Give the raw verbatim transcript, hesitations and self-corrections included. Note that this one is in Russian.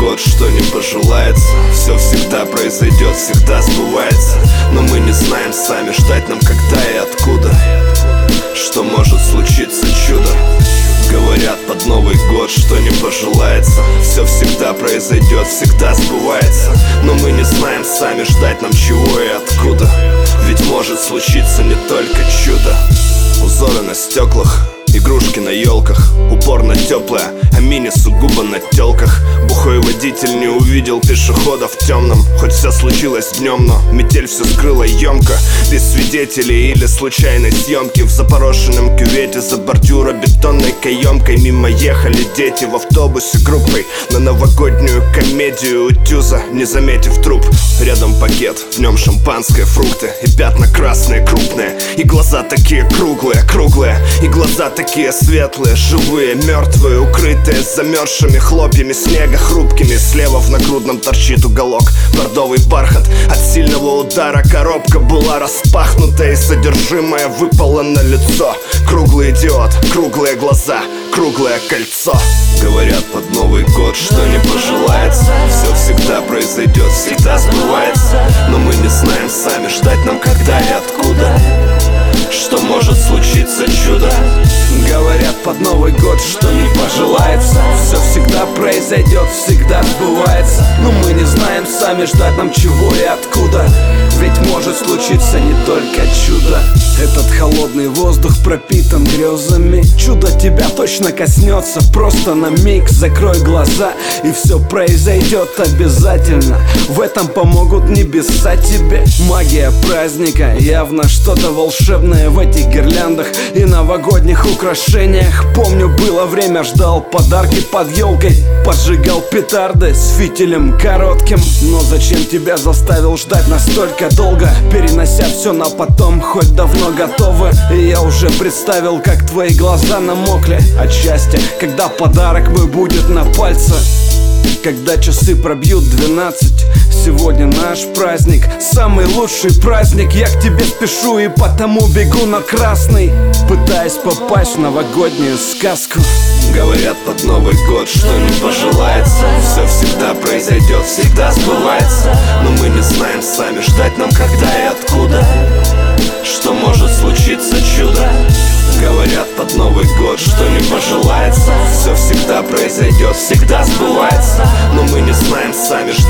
год, что не пожелается. Все всегда произойдет, всегда сбывается. Но мы не знаем сами, ждать нам когда и откуда. Что может случиться чудо. Говорят под Новый год, что не пожелается. Все всегда произойдет, всегда сбывается. Но мы не знаем сами, ждать нам чего и откуда. Ведь может случиться не только чудо. Узоры на стеклах, игрушки на елках, упорно теплая, а мини сугубо на телках. Бухой водитель не увидел пешехода в темном. Хоть все случилось днем, но метель все скрыла емко. Без свидетелей или случайной съемки. В запорошенном кювете за бордюро-бетонной каемкой мимо ехали дети в автобусе группой на новогоднюю комедию у Тюза, не заметив труп. Рядом пакет, в нем шампанское, фрукты и пятна красные, крупные. И глаза такие круглые, круглые. И глаза такие светлые, живые, мертвые, укрытые замерзшими хлопьями снега хрупкими. Слева в нагрудном торчит уголок, бордовый бархат. От сильного удара коробка была распахнута, и содержимое выпало на лицо. Круглый идиот, круглые глаза, круглое кольцо. Говорят под Новый год, что не пожелается. Все всегда произойдет, всегда сбывается. Но мы не знаем сами, ждать нам когда и откуда. Что может случиться чудо. Говорят под Новый год, что не пожелается. Все всегда произойдет, всегда сбывается. Но мы не знаем сами, ждать нам чего и откуда. Ведь может случиться не только чудо. Этот холодный воздух пропитан грезами. Чудо тебя точно коснется, просто на миг закрой глаза, и все произойдет обязательно. В этом помогут небеса тебе. Магия праздника, явно что-то волшебное в этих гирляндах и новогодних украшениях. Помню, было время, ждал подарки под елкой, поджигал петарды с фитилем коротким. Но зачем тебя заставил ждать настолько долго, перенося все на потом, хоть давно готовы. И я уже представил, как твои глаза намокли от счастья, когда подарок мой будет на пальце. Когда часы пробьют двенадцать, сегодня наш праздник, самый лучший праздник. Я к тебе спешу и потому бегу на красный, пытаясь попасть в новогоднюю сказку. Говорят под Новый год, что не пожелается. Все всегда произойдет, всегда сбывается. Но мы не знаем сами, ждать нам когда и откуда. Что может случиться чудо. Говорят под Новый год, что не пожелается. Все всегда произойдет, всегда сбывается. Но мы не знаем сами,